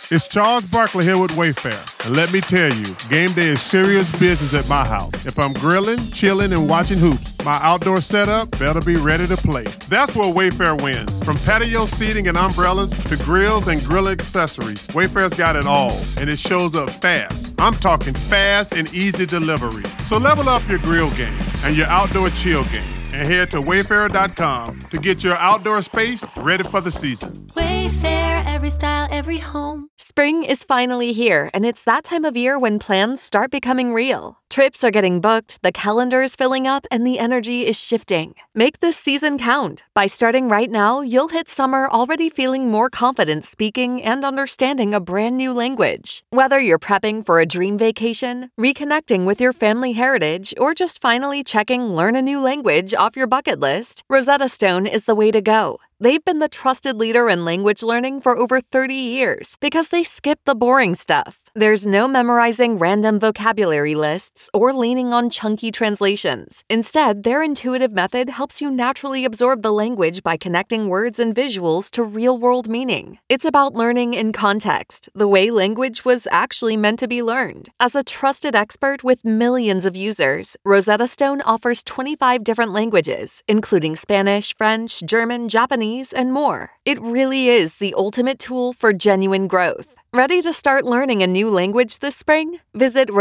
It's Charles Barkley here with Wayfair. And let me tell you, game day is serious business at my house. If I'm grilling, chilling, and watching hoops, my outdoor setup better be ready to play. That's where Wayfair wins. From patio seating and umbrellas to grills and grill accessories, Wayfair's got it all, and it shows up fast. I'm talking fast and easy delivery. So level up your grill game and your outdoor chill game, and head to wayfair.com to get your outdoor space ready for the season. Wayfair, every style, every home. Spring is finally here, and it's that time of year when plans start becoming real. Trips are getting booked, the calendar is filling up, and the energy is shifting. Make this season count. By starting right now, you'll hit summer already feeling more confident speaking and understanding a brand new language. Whether you're prepping for a dream vacation, reconnecting with your family heritage, or just finally checking learn a new language off your bucket list, Rosetta Stone is the way to go. They've been the trusted leader in language learning for over 30 years because they skip the boring stuff. There's no memorizing random vocabulary lists or leaning on chunky translations. Instead, their intuitive method helps you naturally absorb the language by connecting words and visuals to real-world meaning. It's about learning in context, the way language was actually meant to be learned. As a trusted expert with millions of users, Rosetta Stone offers 25 different languages, including Spanish, French, German, Japanese, and more. It really is the ultimate tool for genuine growth. Ready to start learning a new language this spring? Visit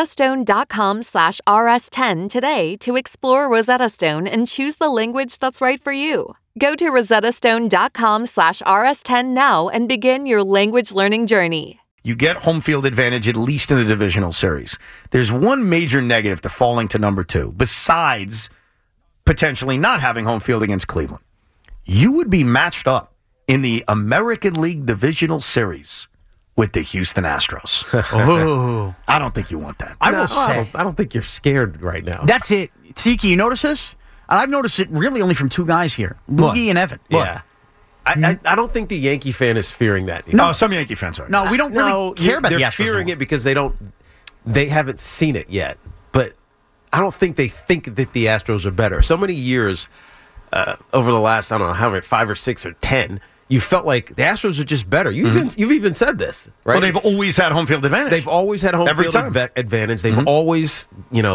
rosettastone.com/rs10 today to explore Rosetta Stone and choose the language that's right for you. Go to rosettastone.com/rs10 now and begin your language learning journey. You get home field advantage at least in the divisional series. There's one major negative to falling to number 2, besides potentially not having home field against Cleveland. You would be matched up in the American League Divisional Series with the Houston Astros. Oh. I don't think you want that. I will say, I don't think you're scared right now. That's it. Tiki, you notice this? And I've noticed it really only from two guys here, Loogie and Evan. Yeah. I don't think the Yankee fan is fearing that. No, some Yankee fans are. No, we don't really care about the Astros. They're fearing it because they haven't seen it yet. But I don't think they think that the Astros are better. So many years over the last, I don't know how many, 5 or 6 or 10, you felt like the Astros are just better. You've even said this, right? Well, they've always had home field advantage. They've always had home field advantage. They've always,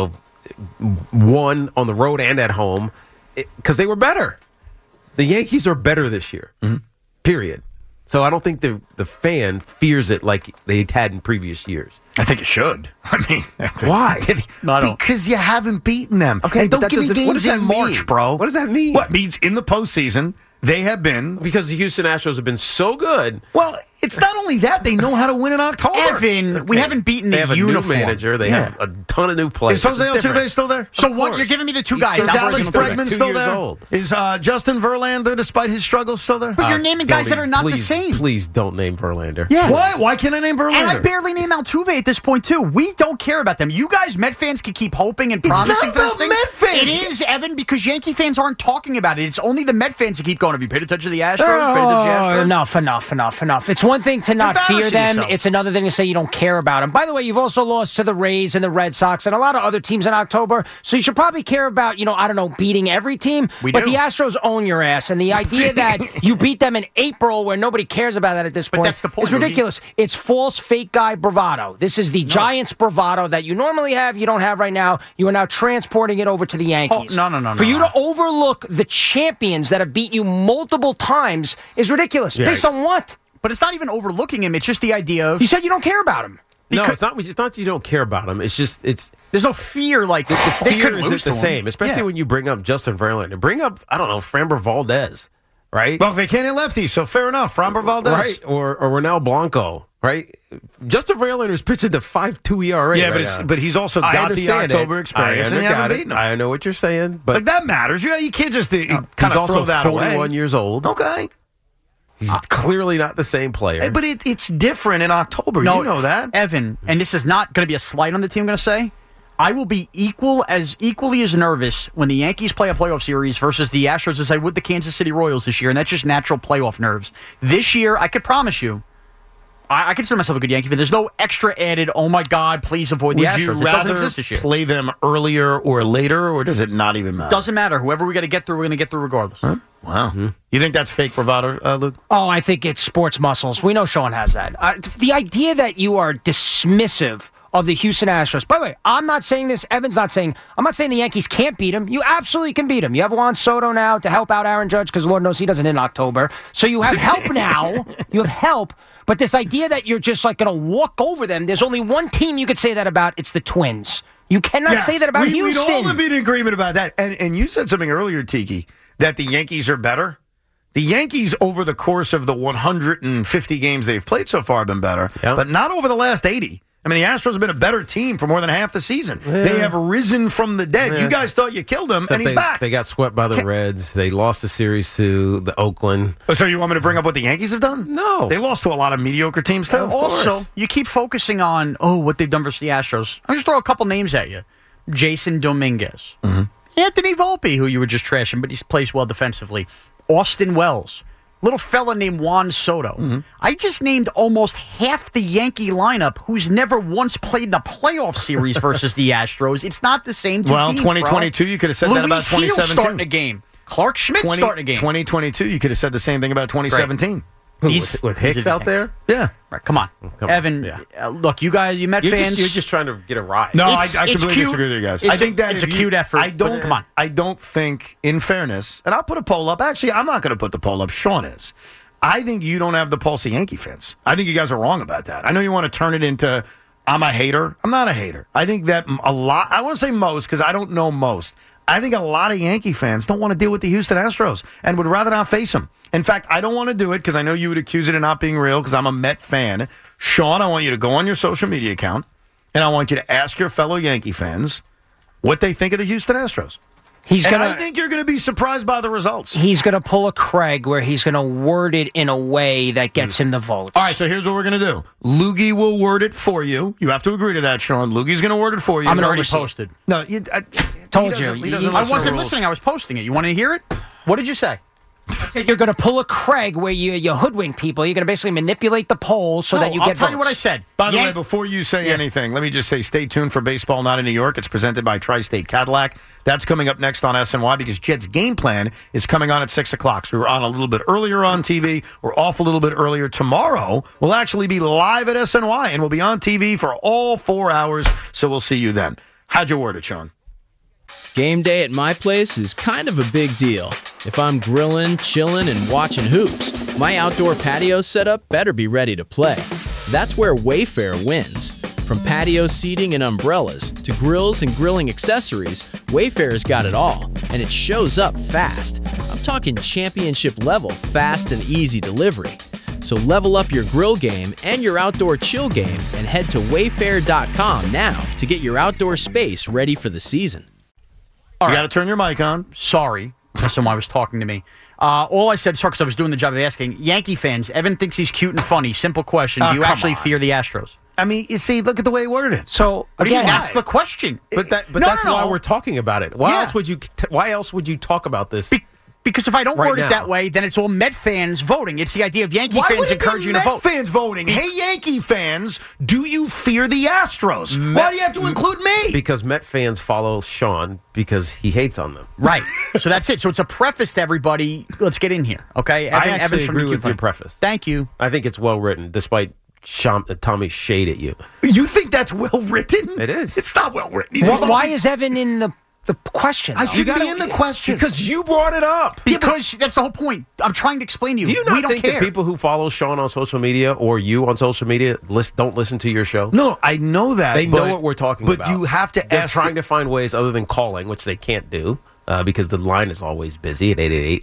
won on the road and at home because they were better. The Yankees are better this year, period. So I don't think the fan fears it like they had in previous years. I think it should. I mean, why? No, I don't. Because you haven't beaten them. Okay, and don't give me games in March, bro. What does that mean? What means in the postseason? They have been. Because the Houston Astros have been so good. Well, it's not only that, they know how to win in October. Evan, we haven't beaten the uniform. They have a new manager. They have a ton of new players. Is Jose Altuve still there? So what? You're giving me the two guys. Is Alex Bregman still 2 years there? old. Is Justin Verlander, despite his struggles, still there? But you're naming guys that are not the same. Please don't name Verlander. Yeah. Why? Why can't I name Verlander? And I barely name Altuve at this point, too. We don't care about them. You guys, Met fans, can keep hoping and promising not for this about thing. Met fans. It is, Evan, because Yankee fans aren't talking about it. It's only the Met fans that keep going. Have you paid attention to the Astros? Enough. It's one thing to not fear them. Yourself. It's another thing to say you don't care about them. By the way, you've also lost to the Rays and the Red Sox and a lot of other teams in October. So you should probably care about, beating every team. But the Astros own your ass. And the idea that you beat them in April where nobody cares about that at this point, that's the point, is ridiculous. It's false, fake guy bravado. This is the Giants bravado that you normally have, you don't have right now. You are now transporting it over to the Yankees. No. For you to overlook the champions that have beat you multiple times is ridiculous. Yeah. Based on what? But it's not even overlooking him. It's just the idea of... You said you don't care about him. No, it's not that you don't care about them. It's just there's no fear like the they fear could lose isn't to the him. same, especially when you bring up Justin Verlander. Bring up Framber Valdez, right? Well, they can't hit lefties, so fair enough. Framber Valdez, right? Or Ronel Blanco, right? Justin Verlander's pitching to 5.2 ERA. Yeah, but he's also got the October experience, and you haven't beaten him. I know what you're saying, but that matters. You can't just kind of also throw that 41 away. years old. Okay. He's clearly not the same player. But it's different in October. No, you know that. Evan, and this is not going to be a slight on the team, I'm going to say, I will be equally as nervous when the Yankees play a playoff series versus the Astros as I would the Kansas City Royals this year, and that's just natural playoff nerves. This year, I could promise you, I consider myself a good Yankee fan. There's no extra added, oh my God, please avoid the Astros. Would you it doesn't rather exist this year. play them earlier or later, or does it not even matter? Doesn't matter. Whoever we got to get through, we're going to get through regardless. Huh? Wow. You think that's fake bravado, Luke? Oh, I think it's sports muscles. We know Sean has that. The idea that you are dismissive of the Houston Astros. By the way, I'm not saying this. Evan's not saying. I'm not saying the Yankees can't beat them. You absolutely can beat them. You have Juan Soto now to help out Aaron Judge because Lord knows he doesn't in October. So you have help now. You have help. But this idea that you're just like going to walk over them, there's only one team you could say that about. It's the Twins. You cannot say that about Houston. We'd all be in agreement about that. And you said something earlier, Tiki, that the Yankees are better. The Yankees, over the course of the 150 games they've played so far, have been better, but not over the last 80. I mean, the Astros have been a better team for more than half the season. Yeah. They have risen from the dead. You guys thought you killed him, and he's back. They got swept by the Reds. They lost the series to the Oakland. So you want me to bring up what the Yankees have done? No. They lost to a lot of mediocre teams, too. Also, you keep focusing on, what they've done versus the Astros. I'll just throw a couple names at you. Jason Dominguez. Anthony Volpe, who you were just trashing, but he plays well defensively. Austin Wells. Little fella named Juan Soto. I just named almost half the Yankee lineup who's never once played in a playoff series versus the Astros. It's not the same two teams, 2022, you could have said that about 2017. Luis starting a game. Clark Schmidt starting a game. 2022, you could have said the same thing about 2017. With Hicks out there? Yeah. Right, come on. Evan, look, you guys, you Met fans. You're just trying to get a ride. No, I completely disagree with you guys. I think that it's a cute effort. Come on. I don't think, in fairness, and I'll put a poll up. Actually, I'm not going to put the poll up. Sean is. I think you don't have the pulse of Yankee fans. I think you guys are wrong about that. I know you want to turn it into, I'm a hater. I'm not a hater. I think that a lot, I want to say most because I don't know most. I think a lot of Yankee fans don't want to deal with the Houston Astros and would rather not face them. In fact, I don't want to do it because I know you would accuse it of not being real because I'm a Met fan. Sean, I want you to go on your social media account and I want you to ask your fellow Yankee fans what they think of the Houston Astros. I think you're going to be surprised by the results. He's going to pull a Craig where he's going to word it in a way that gets him the votes. All right, so here's what we're going to do. Loogie will word it for you. You have to agree to that, Sean. Loogie's going to word it for you. I'm already posted. No, told you. I wasn't listening. I was posting it. You want to hear it? What did you say? I said you're going to pull a Craig where you hoodwink people. You're going to basically manipulate the poll so that you get votes. I'll tell you what I said. By the way, before you say anything, let me just say stay tuned for Baseball Not in New York. It's presented by Tri-State Cadillac. That's coming up next on SNY because Jets Game Plan is coming on at 6 o'clock. So we were on a little bit earlier on TV. We're off a little bit earlier. Tomorrow, we'll actually be live at SNY, and we'll be on TV for all 4 hours. So we'll see you then. How'd you word it, Sean? Game day at my place is kind of a big deal. If I'm grilling, chilling, and watching hoops, my outdoor patio setup better be ready to play. That's where Wayfair wins. From patio seating and umbrellas to grills and grilling accessories, Wayfair's got it all, and it shows up fast. I'm talking championship level fast and easy delivery. So level up your grill game and your outdoor chill game and head to wayfair.com now to get your outdoor space ready for the season. You got to turn your mic on. Sorry. Someone was talking to me. All I said, sorry, because I was doing the job of asking. Yankee fans, Evan thinks he's cute and funny. Simple question. Do you actually fear the Astros? I mean, you see, look at the way he worded it. So, again, that's the question. That's why we're talking about it. Why else would you talk about this? Because if I don't word it that way, then it's all Met fans voting. It's the idea of Yankee fans encouraging you to vote. Fans voting. Hey, Yankee fans, do you fear the Astros? Why do you have to include me? Because Met fans follow Sean because he hates on them. Right. So that's it. So it's a preface to everybody. Let's get in here, okay? I actually agree with your preface. Thank you. I think it's well written, despite Tommy's shade at you. You think that's well written? It is. It's not well written. Why is Evan in the question? I should be in the question. Because you brought it up. Because that's the whole point. I'm trying to explain to you. Do you not we don't think care. that people who follow Sean on social media or you on social media don't listen to your show? No, I know that. They know what we're talking about. But you have to They're trying to find ways other than calling, which they can't do. Because the line is always busy at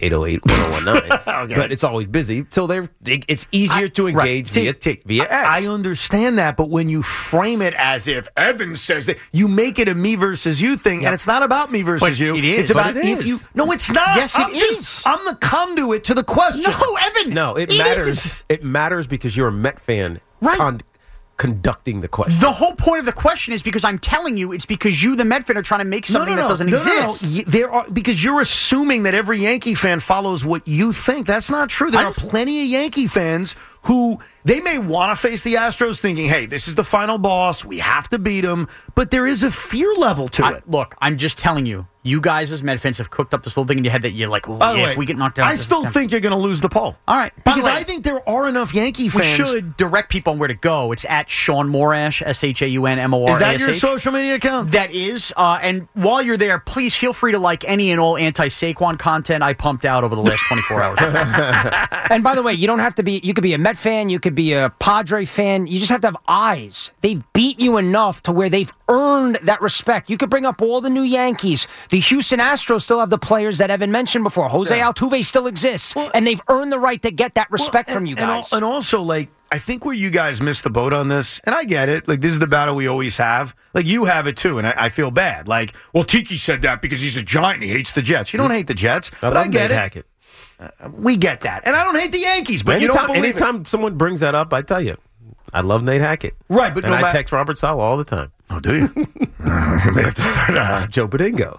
888-808-1019. Okay. But it's always busy. So it's easier to engage via X. I understand that, but when you frame it as if Evan says that, you make it a me versus you thing, and it's not about me versus you. It is. It's about if you. No, it's not. Yes, it is. I'm the conduit to the question. No, Evan. No, it matters. Is. It matters because you're a Met fan. Right. Conducting the question. The whole point of the question is because I'm telling you it's because you, the Met fan, are trying to make something that doesn't exist. No. There are, because you're assuming that every Yankee fan follows what you think. That's not true. There are plenty of Yankee fans who they may want to face the Astros thinking, hey, this is the final boss. We have to beat them. But there is a fear level to it. Look, I'm just telling you, you guys as Met fans have cooked up this little thing in your head that you're like, By the way, if we get knocked out. I still think you're going to lose the poll. All right. Because I think there are enough Yankee fans. We should direct people on where to go. It's at Sean Morash, ShaunMorash. Is that your social media account? That is. And while you're there, please feel free to like any and all anti-Saquon content I pumped out over the last 24 hours. And by the way, you don't have to be, you could be a Met fan, you could be a Padre fan, you just have to have eyes. They've beat you enough to where they've earned that respect. You could bring up all the new Yankees. The Houston Astros still have the players that Evan mentioned before. Jose Altuve still exists, and they've earned the right to get that respect from you guys. And also, like, I think where you guys missed the boat on this, and I get it, like, this is the battle we always have. Like, you have it too, and I feel bad. Like, well, Tiki said that because he's a Giant and he hates the Jets. You don't hate the Jets, but I get it. We get that. And I don't hate the Yankees, but you don't believe anytime someone brings that up, I tell you, I love Nate Hackett. Right, but and I text Robert Saleh all the time. Oh, do you? You may have to start Joe Badingo.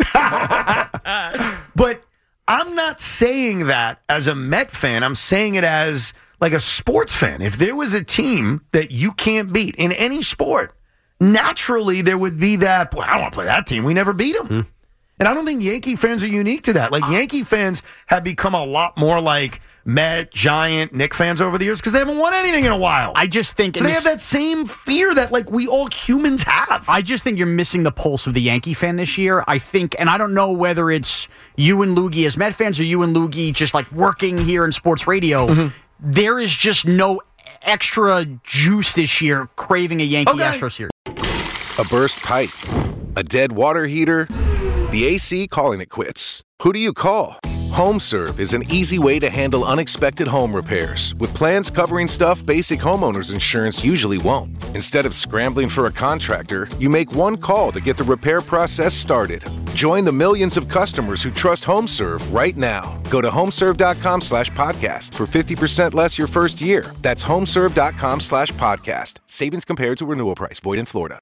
But I'm not saying that as a Met fan. I'm saying it as like a sports fan. If there was a team that you can't beat in any sport, naturally there would be that, boy, I don't want to play that team. We never beat them. And I don't think Yankee fans are unique to that. Like, Yankee fans have become a lot more like Met, Giant, Knicks fans over the years because they haven't won anything in a while. I just think so they have that same fear that, like, we all humans have. I just think you're missing the pulse of the Yankee fan this year. I think, and I don't know whether it's you and Loogie as Met fans or you and Loogie just like working here in sports radio. There is just no extra juice this year craving a Yankee Astro series. A burst pipe, a dead water heater, the AC calling it quits. Who do you call? HomeServe is an easy way to handle unexpected home repairs with plans covering stuff basic homeowners insurance usually won't. Instead of scrambling for a contractor, you make one call to get the repair process started. Join the millions of customers who trust HomeServe right now. Go to homeserve.com/podcast for 50% less your first year. That's homeserve.com/podcast. Savings compared to renewal price. Void in Florida.